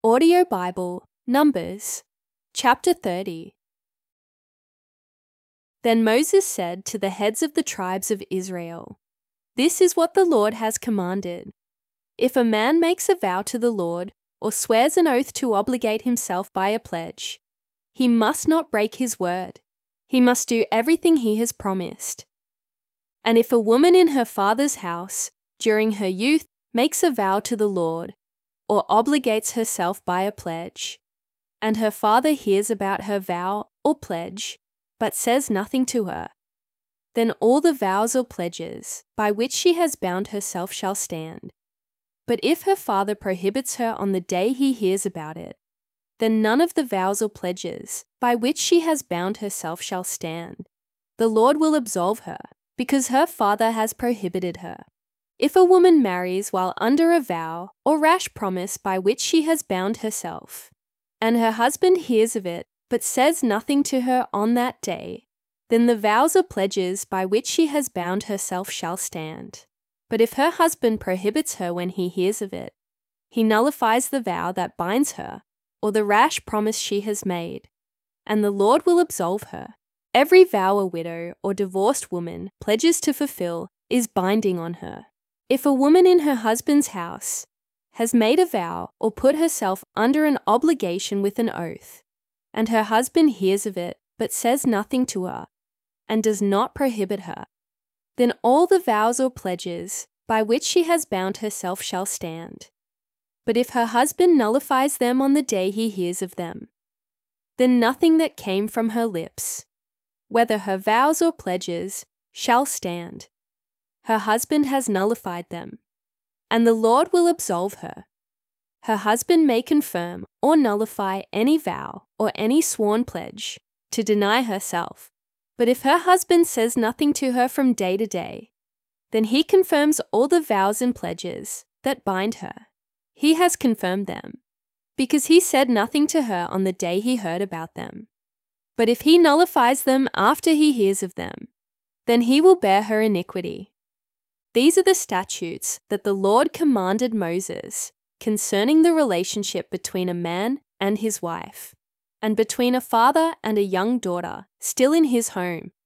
Audio Bible, Numbers, chapter 30. Then Moses said to the heads of the tribes of Israel, "This is what the Lord has commanded. If a man makes a vow to the Lord or swears an oath to obligate himself by a pledge, he must not break his word. He must do everything he has promised. And if a woman in her father's house during her youth makes a vow to the Lord or obligates herself by a pledge, and her father hears about her vow or pledge, but says nothing to her, then all the vows or pledges by which she has bound herself shall stand. But if her father prohibits her on the day he hears about it, then none of the vows or pledges by which she has bound herself shall stand. The Lord will absolve her, because her father has prohibited her. If a woman marries while under a vow or rash promise by which she has bound herself, and her husband hears of it but says nothing to her on that day, then the vows or pledges by which she has bound herself shall stand. But if her husband prohibits her when he hears of it, he nullifies the vow that binds her or the rash promise she has made, and the Lord will absolve her. Every vow a widow or divorced woman pledges to fulfill is binding on her. If a woman in her husband's house has made a vow or put herself under an obligation with an oath, and her husband hears of it but says nothing to her, and does not prohibit her, then all the vows or pledges by which she has bound herself shall stand. But if her husband nullifies them on the day he hears of them, then nothing that came from her lips, whether her vows or pledges, shall stand. Her husband has nullified them, and the Lord will absolve her. Her husband may confirm or nullify any vow or any sworn pledge to deny herself, but if her husband says nothing to her from day to day, then he confirms all the vows and pledges that bind her. He has confirmed them, because he said nothing to her on the day he heard about them. But if he nullifies them after he hears of them, then he will bear her iniquity. These are the statutes that the Lord commanded Moses concerning the relationship between a man and his wife, and between a father and a young daughter still in his home,